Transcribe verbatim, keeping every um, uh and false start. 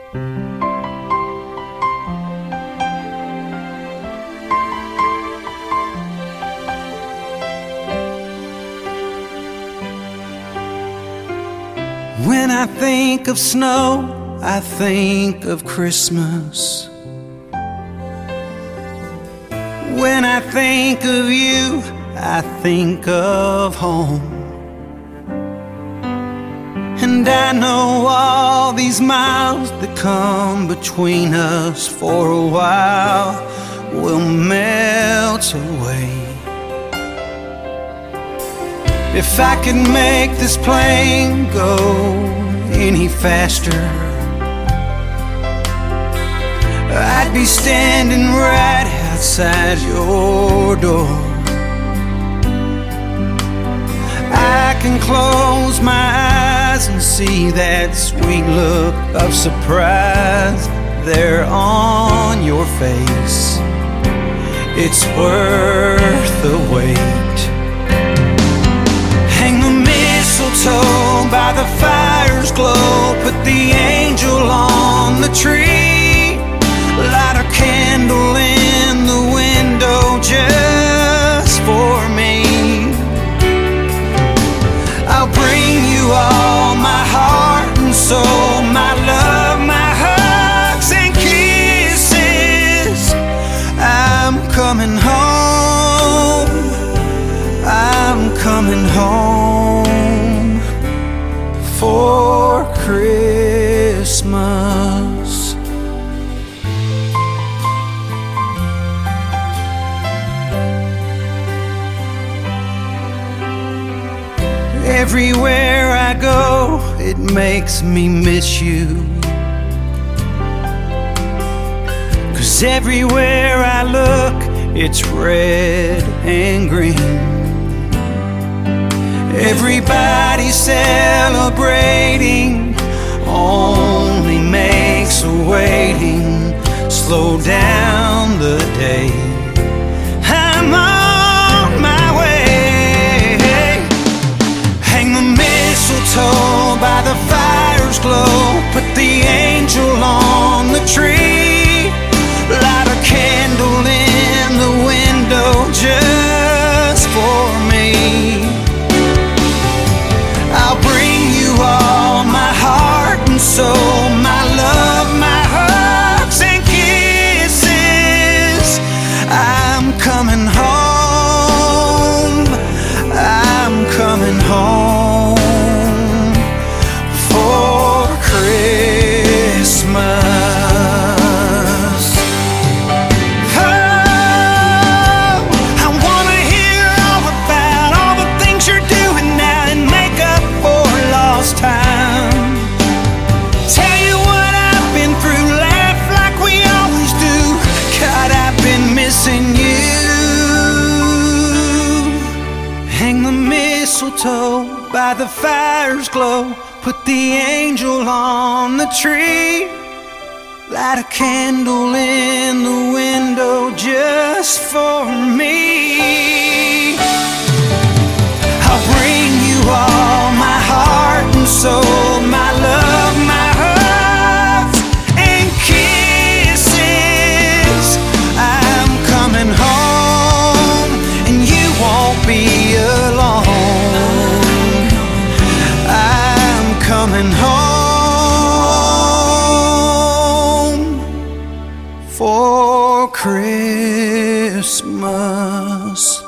When I think of snow, I think of Christmas. When I think of you, I think of home. And I know all these miles that come between us for a while will melt away. If I could make this plane go any faster, I'd be standing right outside your door. I can close my eyes and see that sweet look of surprise there on your face. It's worth the wait. Hang the mistletoe by the fire's glow, put the angel on the tree, light a candle in the window just for me. I'll bring you all my heart and soul, my love, my hugs and kisses. I'm coming home, I'm coming home for Christmas. Everywhere I go, it makes me miss you. 'Cause everywhere I look, it's red and green. Everybody celebrating only makes a waiting slow down the day. I'm on my way. Hang the mistletoe by the fire's glow, put the angel on the tree, light a candle in the window just for me. I'll bring you all my heart and soul, my love, my hugs and kisses. I'm coming home, I'm coming home for Christmas. By the fire's glow, put the angel on the tree, light a candle in the window just for me. I'll bring you all my heart and soul, my love, my hugs and kisses. I'm coming home and you won't be alone. Coming home for Christmas.